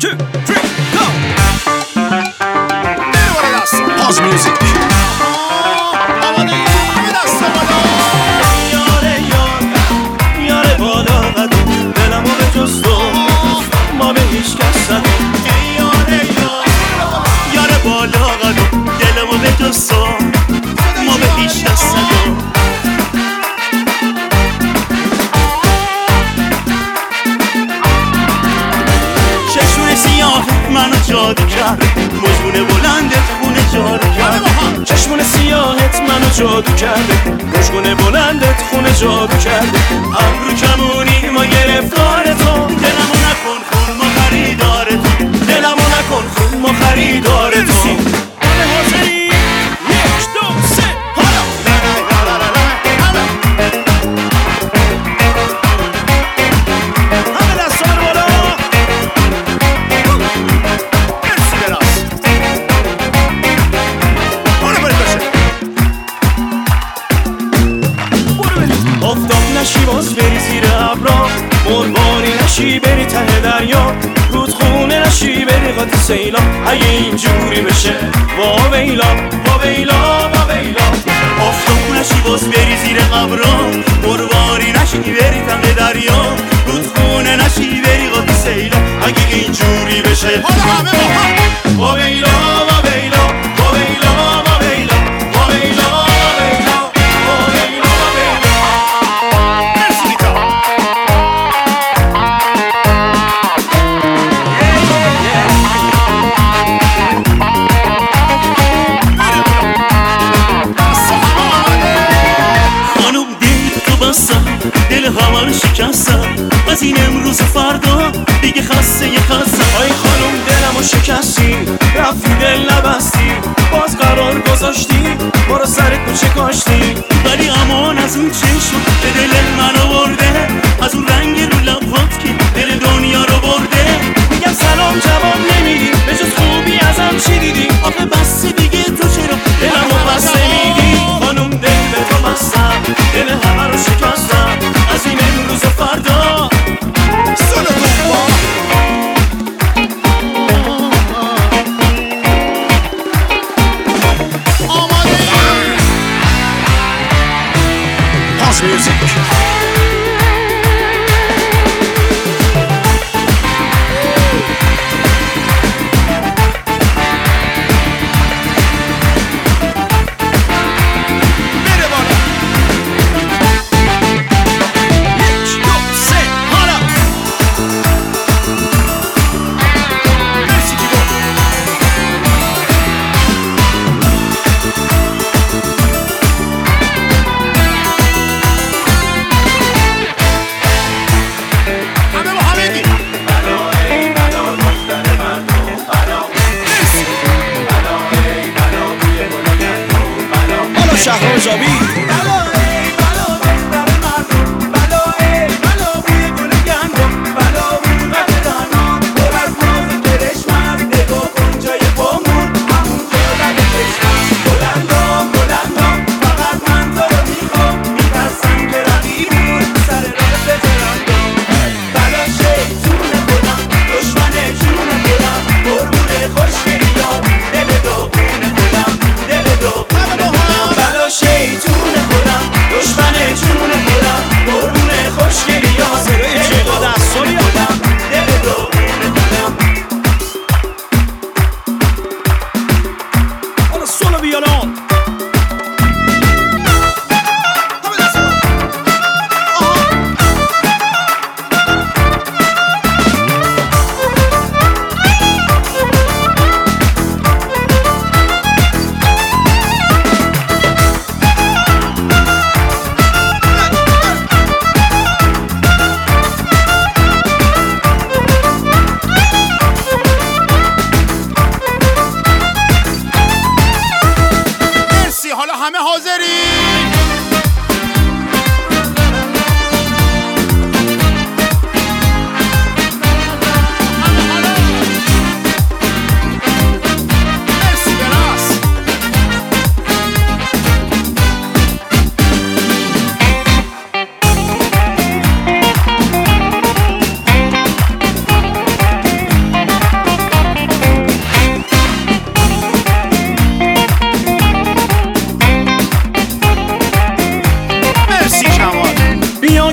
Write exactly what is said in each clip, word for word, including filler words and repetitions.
two, three, go! Everybody dance, house music. ما به هیچ کس نداریم. چشمون سیاه منو جادو کرد، مجمون بلندت خونه جادو کرد. چشمون سیاهت منو جادو کرده، مجمون بلندت خونه جادو کرده. ابرو کمونی ما گرفتار تو، دلمو نکن خون ما خریدار تو، دلمو نکن خون ما خریدار تو. نشی باز بری زیر ابرا، مرباری نشی بری ته دریا، رودخونه نشی بری قاطی سیلا. اگه اینجوری بشه وا ویلا وا ویلا وا ویلا. آفتاب نشی باز بری زیر ابرا، مرباری نشی بری ته دریا، رودخونه نشی بری قاطی سیلا. اگه اینجوری بشه وا ویلا وا ویلا وا ویلا وا ویلا وا ویلا. دل همه رو شکستم از این امروز فردا دیگه خسته یه خستم. آی خانم دلمو شکستی، رفتی دل نبستی، باز قرار گذاشتی ما رو سرت کوچه کاشتی. ولی امان از اون چشم که دل منو برده، از اون رنگ رو لبات که دل دنیا رو برده. میگم سلام جواب نمیدی، به جز خوبی ازم چی دیدی؟ آخه بسته دیگه تو چرا دلمو بسته میدی؟ خانم دل به تو بستم، دل همه رو شکستم از این امروز فردا. House music. شهر جابی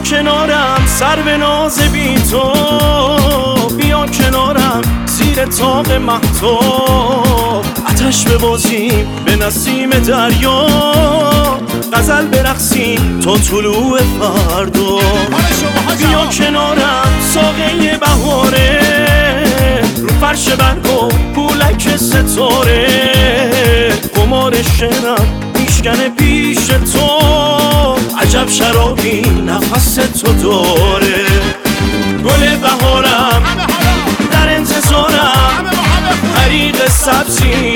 کنارم سر به ناز بی تو، بیا کنارم زیر طاق مهتاب، آتش ببازیم به نسیم دریا، غزل برقصیم تا طلوع فردا. بیا کنارم ساقه بهاره، رو فرش برگو پولک ستاره، قمار شعرم میشکنه پیش تو، عجب شرابی نفس تو داره. گل بهارم در انتظارم، طریق سبزی